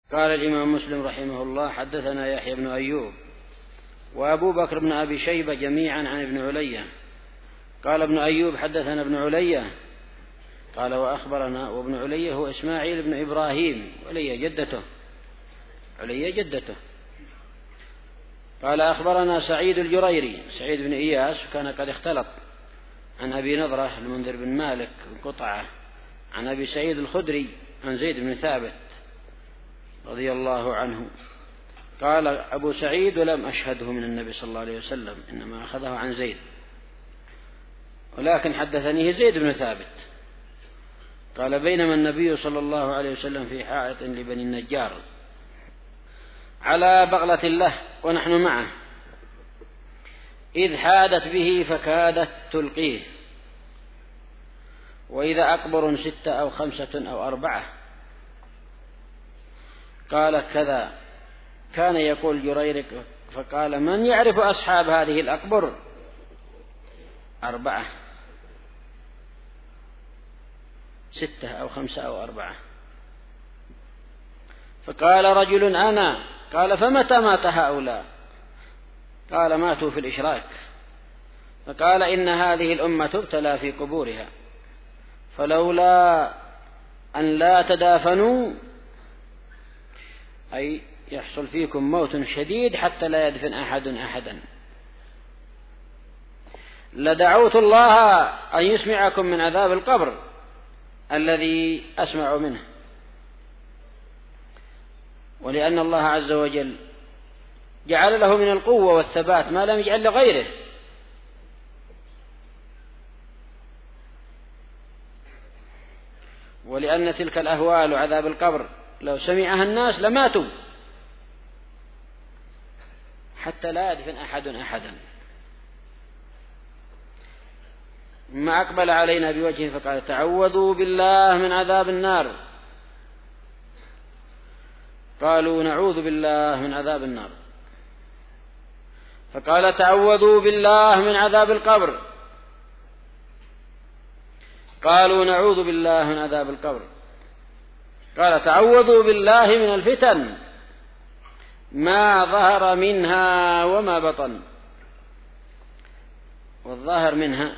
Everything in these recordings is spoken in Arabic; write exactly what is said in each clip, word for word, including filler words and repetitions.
قال الإمام مسلم رحمه الله: حدثنا يحيى بن أيوب وأبو بكر بن أبي شيبة جميعا عن ابن علية. قال ابن أيوب: حدثنا ابن علية قال وأخبرنا، وابن علية هو إسماعيل بن إبراهيم، علية جدته علية جدته قال أخبرنا سعيد الجريري سعيد بن إياس، وكان قد اختلط، عن أبي نضرة المنذر بن مالك القطعة، عن أبي سعيد الخدري عن زيد بن ثابت رضي الله عنه. قال أبو سعيد: ولم أشهده من النبي صلى الله عليه وسلم، إنما أخذه عن زيد، ولكن حدثنيه زيد بن ثابت. قال: بينما النبي صلى الله عليه وسلم في حائط لبني النجار على بغلة له ونحن معه، إذ حادت به فكادت تلقيه، وإذا أكبر ستة أو خمسة أو أربعة. قال: كذا كان يقول جريرك. فقال: من يعرف أصحاب هذه الأكبر؟ أربعة، ستة أو خمسة أو أربعة. فقال رجل: أنا. قال: فمتى مات هؤلاء؟ قال: ماتوا في الإشراك. فقال: إن هذه الأمة تبتلى في قبورها، فلولا أن لا تدافنوا، أي يحصل فيكم موت شديد حتى لا يدفن أحد أحدا، لدعوت الله أن يسمعكم من عذاب القبر الذي أسمع منه. ولأن الله عز وجل جعل له من القوة والثبات ما لم يجعل لغيره، ولأن تلك الأهوال وعذاب القبر لو سمعها الناس لماتوا حتى لا يدفن أحد أحدا. ما أقبل علينا بوجهه فقال: تعوذوا بالله من عذاب النار. قالوا: نعوذ بالله من عذاب النار. فقال: تعوذوا بالله من عذاب القبر. قالوا: نعوذ بالله من عذاب القبر. قال: تعوذوا بالله من الفتن ما ظهر منها وما بطن. والظاهر منها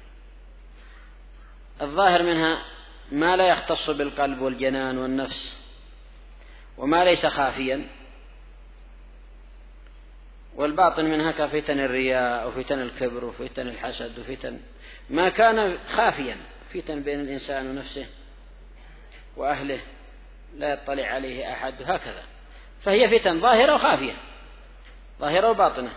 الظاهر منها ما لا يختص بالقلب والجنان والنفس، وما ليس خافيا. والباطن منها كفتن الرياء وفتن الكبر وفتن الحسد وفتن ما كان خافيا، فتن بين الإنسان ونفسه وأهله لا يطلع عليه أحد، هكذا. فهي فتن ظاهرة وخافية، ظاهرة وباطنة،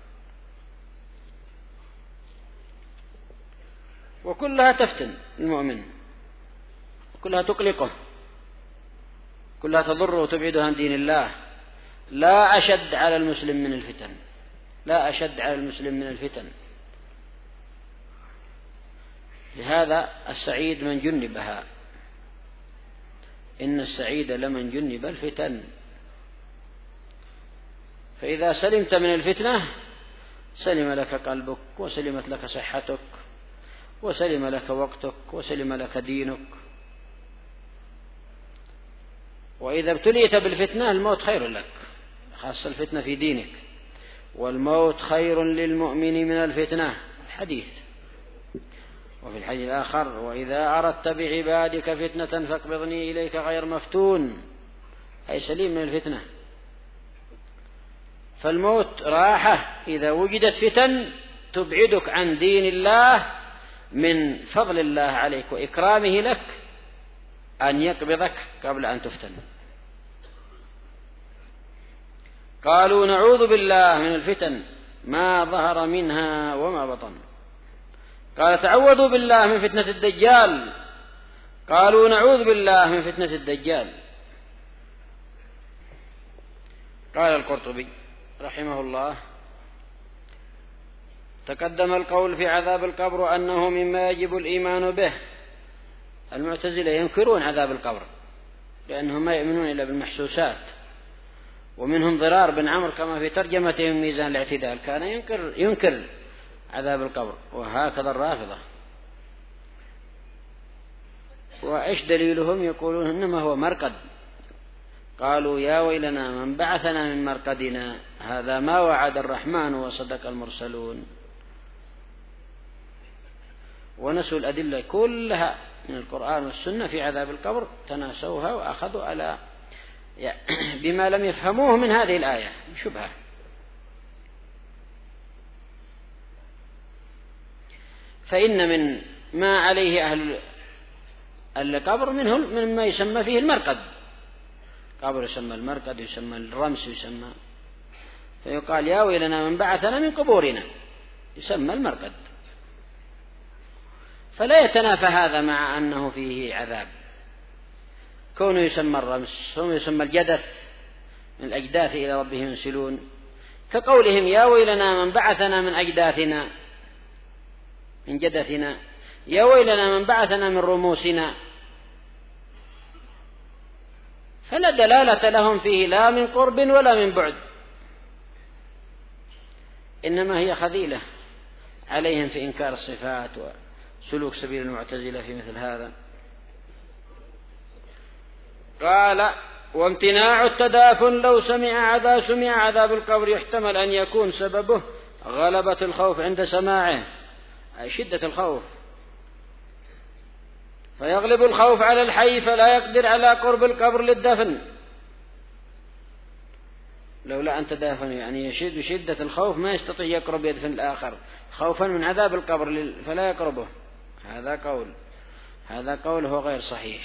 وكلها تفتن المؤمن، وكلها تقلقه، كلها تضر وتبعده عن دين الله. لا أشد على المسلم من الفتن، لا أشد على المسلم من الفتن. لهذا السعيد من جنبها، إن السعيد لمن جنب الفتن. فإذا سلمت من الفتنة سلم لك قلبك، وسلمت لك صحتك، وسلم لك وقتك، وسلم لك دينك. وإذا ابتليت بالفتنة الموت خير لك، خاصة الفتنة في دينك. والموت خير للمؤمن من الفتنة، الحديث. وفي الحديث الآخر: وإذا أردت بعبادك فتنة فاقبضني إليك غير مفتون، أي سليم من الفتنة. فالموت راحة إذا وجدت فتن تبعدك عن دين الله، من فضل الله عليك وإكرامه لك أن يقبضك قبل أن تفتن. قالوا: نعوذ بالله من الفتن ما ظهر منها وما بطن. قال: تعوذوا بالله من فتنة الدجال. قالوا: نعوذ بالله من فتنة الدجال. قال القرطبي رحمه الله: تقدم القول في عذاب القبر أنه مما يجب الإيمان به. المعتزلة ينكرون عذاب القبر لأنهم ما يؤمنون إلا بالمحسوسات، ومنهم ضرار بن عمرو كما في ترجمته ميزان الاعتدال كان ينكر, ينكر عذاب القبر، وهكذا الرافضة. وإيش دليلهم؟ يقولون إنما هو مرقد، قالوا يا ويلنا من بعثنا من مرقدنا هذا ما وعد الرحمن وصدق المرسلون، ونسوا الأدلة كلها من القرآن والسنة في عذاب القبر، تناسوها وأخذوا على بما لم يفهموه من هذه الآية شبهة. فإن من ما عليه أهل القبر منهم مما يسمى فيه المرقد، قبر يسمى المرقد، يسمى الرمس، يسمى، فيقال يا ويلنا من بعثنا من قبورنا، يسمى المرقد. فلا يتنافى هذا مع أنه فيه عذاب، كونه يسمى الرمس، كونه يسمى الجدث من الأجداث إلى ربهم ينسلون، كقولهم يا ويلنا من بعثنا من أجداثنا من جدثنا، يا ويلنا من بعثنا من رموسنا. فلا دلالة لهم فيه لا من قرب ولا من بعد، إنما هي خذيلة عليهم في إنكار الصفات وسلوك سبيل المعتزلة في مثل هذا. قال وامتناع التدافن لو سمع عذاب سمع عذاب القبر يحتمل أن يكون سببه غلبة الخوف عند سماعه، أي شدة الخوف، فيغلب الخوف على الحي فلا يقدر على قرب القبر للدفن. لولا أن تدافن يعني يشد شدة الخوف ما يستطيع يقرب يدفن الآخر خوفا من عذاب القبر فلا يقربه. هذا قول هذا قول هو غير صحيح.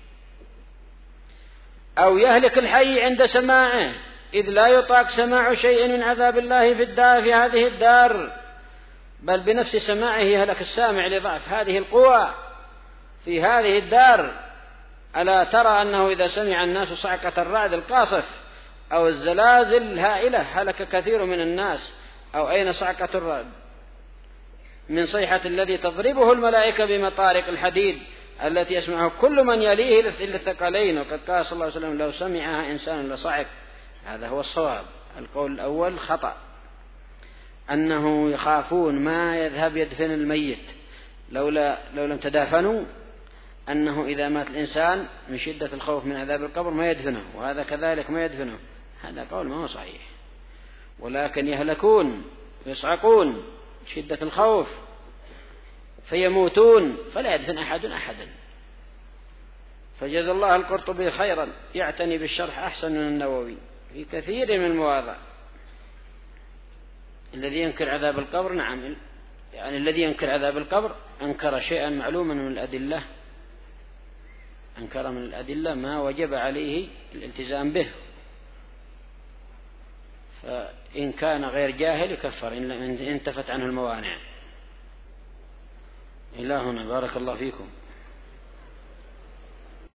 أو يهلك الحي عند سماعه، إذ لا يطاق سماع شيء من عذاب الله في الدار في هذه الدار، بل بنفس سماعه يهلك السامع لضعف هذه القوى في هذه الدار. ألا ترى أنه إذا سمع الناس صعقة الرعد القاصف أو الزلازل الهائلة هلك كثير من الناس، أو أين صعقة الرعد من صيحة الذي تضربه الملائكة بمطارق الحديد التي يسمعه كل من يليه للثقلين. وقد قال صلى الله عليه وسلم لو سمعها إنسان لصعق. هذا هو الصواب. القول الأول خطأ، أنه يخافون ما يذهب يدفن الميت لولا لو لم تدافنوا، أنه إذا مات الإنسان من شدة الخوف من عذاب القبر ما يدفنه، وهذا كذلك ما يدفنه. هذا قول ما هو صحيح، ولكن يهلكون ويصعقون شدة الخوف فيموتون فلا يدفن أحد أحدا. فجزا الله القرطبي خيرا يعتني بالشرح أحسن من النووي في كثير من المواضع. الذي ينكر عذاب القبر نعم، يعني الذي ينكر عذاب القبر أنكر شيئا معلوما من الأدلة، أنكر من الأدلة ما وجب عليه الالتزام به، فإن كان غير جاهل يكفر إن انتفت عنه الموانع. إلى هنا بارك الله فيكم.